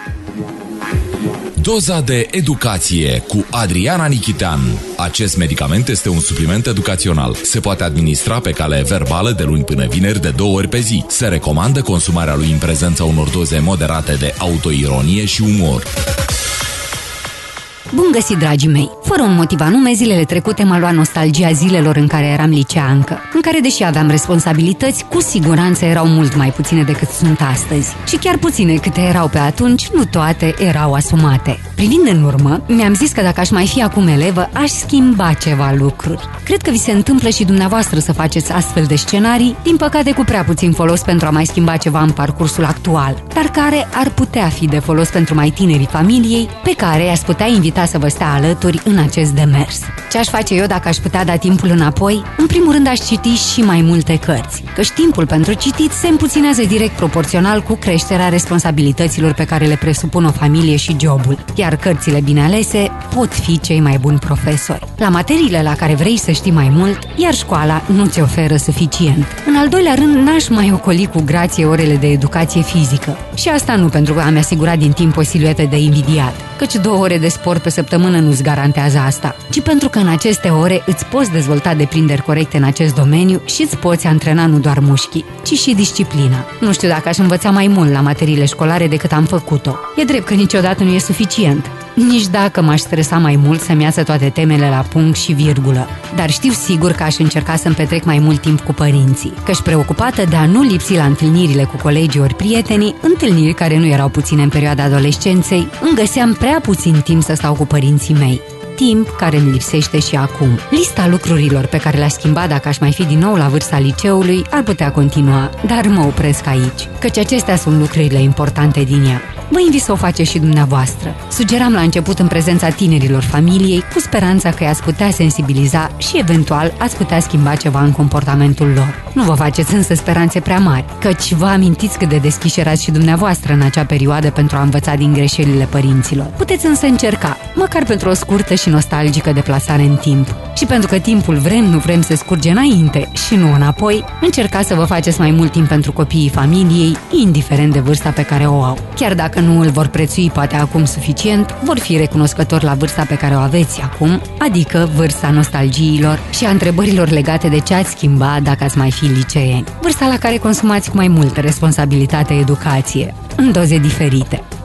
Doza de educație cu Adriana Nichitean. Acest medicament este un supliment educațional. Se poate administra pe cale verbală de luni până vineri de 2 ori pe zi. Se recomandă consumarea lui în prezența unor doze moderate de autoironie și umor. Bun găsit, dragii mei! Fără un motiv anume, zilele trecute m-a luat nostalgia zilelor în care eram liceancă, în care, deși aveam responsabilități, cu siguranță erau mult mai puține decât sunt astăzi. Și chiar puține câte erau pe atunci, nu toate erau asumate. Privind în urmă, mi-am zis că dacă aș mai fi acum elevă, aș schimba ceva lucruri. Cred că vi se întâmplă și dumneavoastră să faceți astfel de scenarii, din păcate cu prea puțin folos pentru a mai schimba ceva în parcursul actual, dar care ar putea fi de folos pentru mai tinerii familiei, pe care i-ați putea invita să vă stea alături în acest demers. Ce aș face eu dacă aș putea da timpul înapoi? În primul rând aș citi și mai multe cărți, căci timpul pentru citit se împuținează direct proporțional cu creșterea responsabilităților pe care le presupun o familie și jobul, iar cărțile bine alese pot fi cei mai buni profesori. La materiile la care vrei să știi mai mult, iar școala nu ți oferă suficient. În al doilea rând, n-aș mai ocoli cu grație orele de educație fizică. Și asta nu pentru că am asigurat din timp o siluetă de invidiat, căci 2 ore de sport pe săptămână nu-ți garantează asta, ci pentru că în aceste ore îți poți dezvolta deprinderi corecte în acest domeniu și îți poți antrena nu doar mușchii, ci și disciplina. Nu știu dacă aș învăța mai mult la materiile școlare decât am făcut-o. E drept că niciodată nu e suficient. Nici dacă m-aș stresa mai mult să-mi iasă toate temele la punct și virgulă. Dar știu sigur că aș încerca să-mi petrec mai mult timp cu părinții, căci preocupată de a nu lipsi la întâlnirile cu colegii ori prietenii, întâlniri care nu erau puține în perioada adolescenței, îmi găseam prea puțin timp să stau cu părinții mei. Timp care îmi lipsește și acum. Lista lucrurilor pe care le-aș schimba dacă aș mai fi din nou la vârsta liceului ar putea continua, dar mă opresc aici, căci acestea sunt lucrurile importante din ea. Vă invit să o faceți și dumneavoastră. Sugeram la început în prezența tinerilor familiei, cu speranța că i-ați putea sensibiliza și eventual ați putea schimba ceva în comportamentul lor. Nu vă faceți însă speranțe prea mari, căci vă amintiți cât de deschiși erați și dumneavoastră în acea perioadă pentru a învăța din greșelile părinților. Puteți însă încerca, măcar pentru o scurtă și nostalgică deplasare în timp. Și pentru că timpul nu vrem să scurge înainte și nu înapoi, încercați să vă faceți mai mult timp pentru copiii familiei, indiferent de vârsta pe care o au. Chiar dacă nu îl vor prețui poate acum suficient, vor fi recunoscători la vârsta pe care o aveți acum, adică vârsta nostalgiilor și a întrebărilor legate de ce ați schimba dacă ați mai fi liceeni. Vârsta la care consumați cu mai multă responsabilitate educație, în doze diferite.